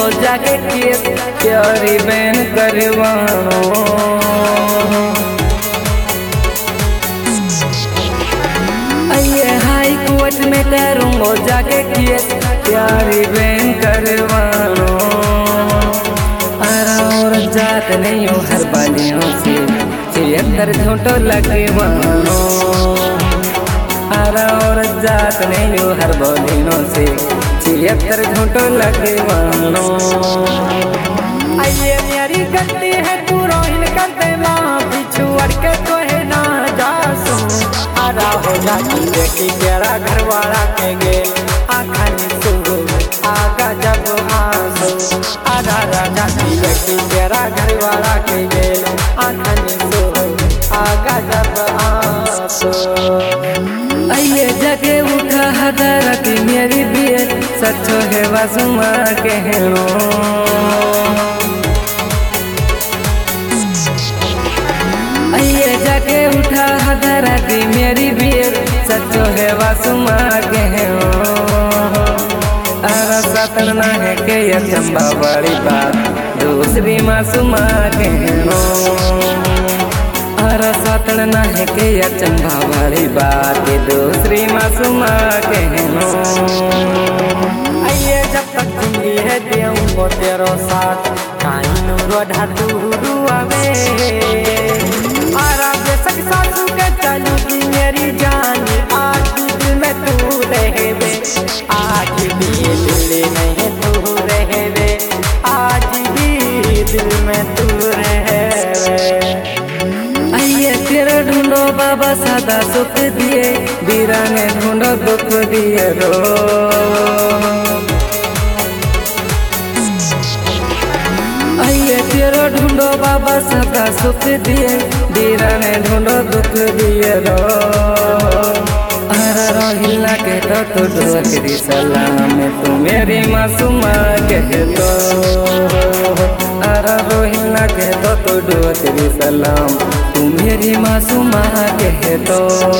जाके केस प्यारी बहन करवानो। आइए हाई कोर्ट में करूँगो जाके केस प्यारी बहन करवानो। और जात नहीं हो हर बालियों से 76 झूठो लगवानो। और जात नहीं हो हर बालियों से 76 झूठो लगवानो। आइए मेरी गलती है तू रोहिन करते माँ पिछुअड़ के तो है ना जासू। आरा हो जाती बेटी तेरा घर वाला के गे आखनी सुगो आगा जब आंसू। आधा राजा की बेटी तेरा घर वाला के गेल आखनी सुगो आगा जब आंसू। आइए जगे उठा हदरती मेरी बियर सचो है वासुमा कहनो। आइए जगे उठा हदरती मेरी बियर सचो है वासुमा कहनो। सतना है के ये चंबा बड़ी बात दूसरी मासूमा कहनो। सतना है के ये चंबा बड़ी बात दूसरी मासूमा कहनो। आइए जब तक जिंदगी है देऊंगो तेरो साथ कानू रोढ़ा तू रुआ में। बेशक सासू के चलूगी मेरी जान आज दिल में तू रहे बे। आज भी दिल में तू रहे बे। आज भी दिल में तू रहे बे। आइए तेरा ढूंढो बाबा सादा सुख दिए बीरा ने ढूंढो दुख दिए रो। आइए तेरा ढूंढो बाबा सादा सुख दिए बीरा ने ढूंढो दुख दिए रो। रोहिला के तो तेरी सलाम तू मेरी मासूमा कह दो। रोहिला के तो तेरी सलाम तू मेरी मासूमा कह दो।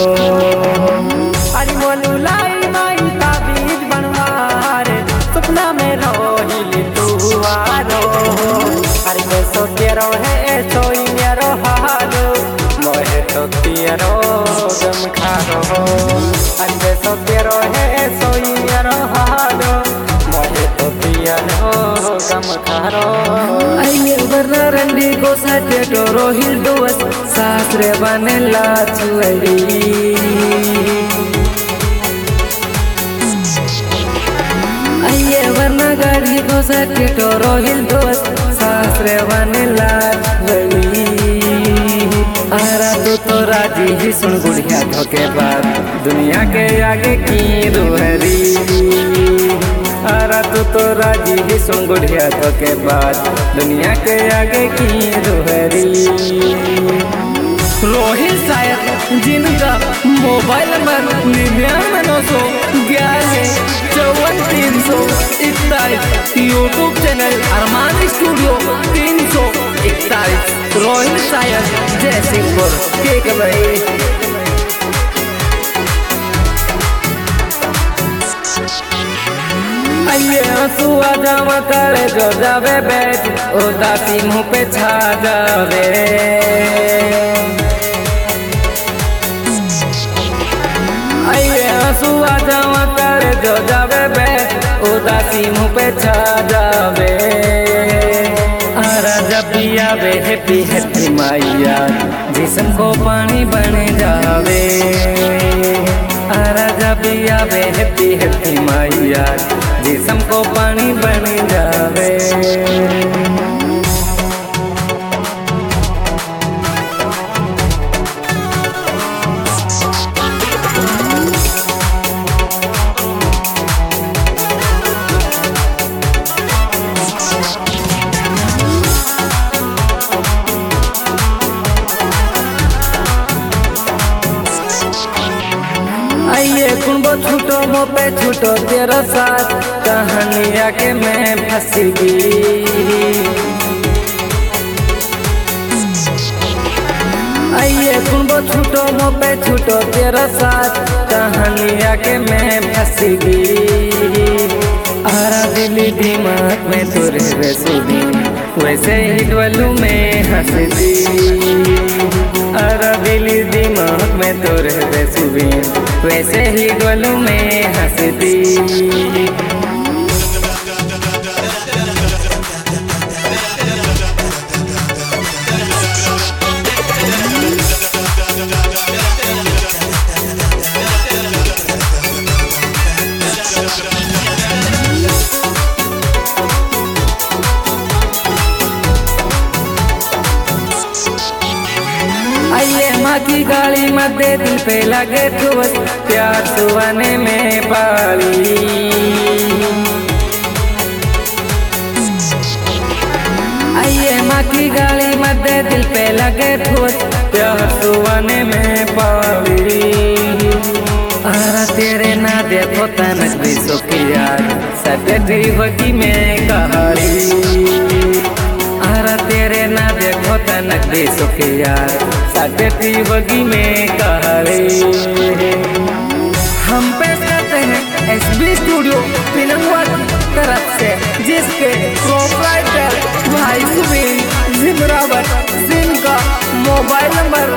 अरे बोलू लाई माई ताबीज बनवारे सपना में रोहिल तू आरो। अरे कैसो तेरो है सोई मेरो हालो मोहे तो तेरो गम खारो। अरे कैसो तेरो है सोई मेरो हालो मोहे तो तेरो गम खारो। आइए वरना रंडी को साथे तो रोहिल दोस्त सासरे बने लाचुड़ी। आइए वरना गाड़ी को साथे तो रोहिल दोस्त सासरे बने लाचुड़ी। तो राजी ही सुन गुड़िया धोखे बाद दुनिया के आगे की रूहरी। तो राजी ही सुन गुड़िया धोखे बाद दुनिया के आगे की रूहरी। रोहित शायर जिनका mobile number 99,911,54,341 YouTube channel Armaan studio 341। Rohit Shayar Jaisinghpur के भाई। आइए आंसू आ जावा करे जो जावे बैठ उदासी मुँह पे छा जावे। आइए आंसू आ जावा करे जो जावे बैठ उदासी मुँह पे छा जावे। जब भी आवे हैप्पी हैप्पी मैया जिसम को पानी बन जावे। जब भी आवे हैप्पी हैप्पी मैया जिसम को पानी बन जावे। आइए कुंबो छूटो मो पे छूटो तेरा साथ कहानिया के मैं फंसी। आइए कुंबो छूटो मो पे छूटो तेरा साथ कहानिया के मैं फंसी। दिली दिमाग में तोरे रसूली, वैसे ही डोलू में हंसती। अरे दिली दिमाग में तोरे रसूली, वैसे ही डोलू में हंसती। आइए माँ की गाली मत दे, दिल पे लगे ठोस, प्यार सुहाने में पाली। आइए माँ की गाली मत दे, दिल पे लगे ठोस, प्यार सुहाने में पाली। अरे तेरे ना देखो तनक भी सुखी यार, सटती होगी मैं कहाली। अरे तेरे ना देखो तनक भी सुखी यार, सटती होगी मैं कहाली। हम पेश करते हैं एसबी स्टूडियो पिलंगवा की तरफ से, जिसके प्रोप्राइटर भाई सुबीन जिमरावत, जिनका mobile number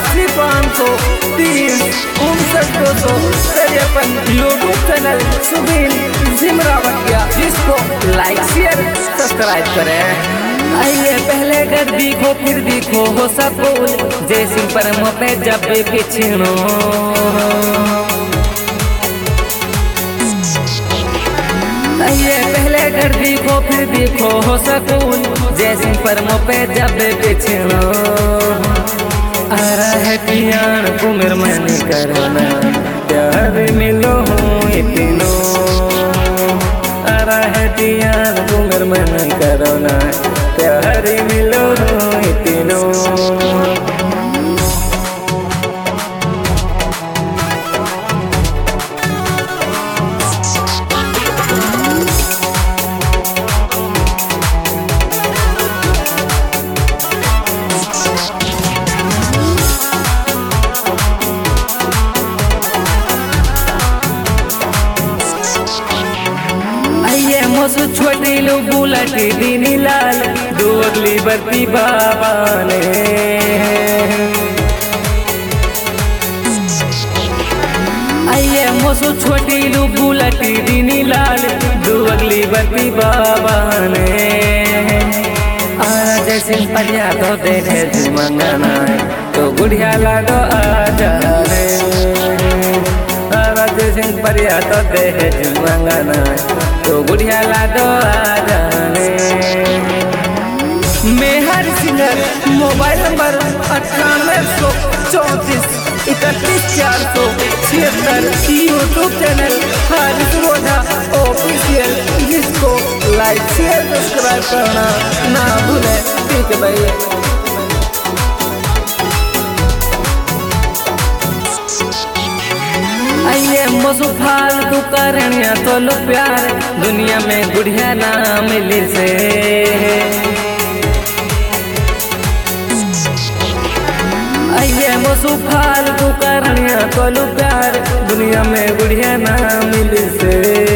80,503 59,253, YouTube channel Subin Jimrawat, जिसको लाइक शेयर सब्सक्राइब करें। आइए पहले कर दिखो फिर दिखो हो सकूल, जैसी पर पे जब भी पिछड़ो। आइए पहले कर दिखो फिर दिखो हो सकूल, जैसी पर पे जब भी पिछड़ो। अरे है पियान कुमिर मन करना, प्यार मिलो हूँ इतनो। अरे है पियान कुमिर मन करना, प्यार मिलो इतनो। मोसु छोटी लो बुलटी दीनी लाल, दोगली बरती बाबा ने। आइए मोसु छोटी लो बुलटी दीनी लाल, दोगली बरती बाबा ने। आज जैसे परिया तो देखे जुमंगना, तो गुड़िया लागो आजा रे। जैसे परिया तो देखे जुमंगना, तो गुड़िया लाडो आजाने। Mehar singer mobile number 9834 31,476, YouTube channel Haris Roza official, जिसको लाइक शेयर सब्सक्राइब करना ना भूले। ठीक है भाई। आइए मोसु फालतू करनिया तो लो प्यार, दुनिया में गुड़िया ना मिली से। आइए मोसु फालतू करनिया तो लो प्यार, दुनिया में गुड़िया ना मिली से।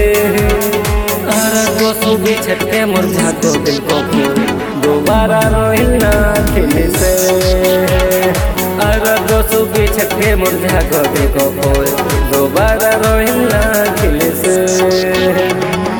अरे दोस्तों भी छटके मुरझा तो दिल को फूल, दोबारा रोहिना खिले से। अरे दोस्तों भी छटके मुरझा को देखो फूल, दोबारा रोहिना खिले से।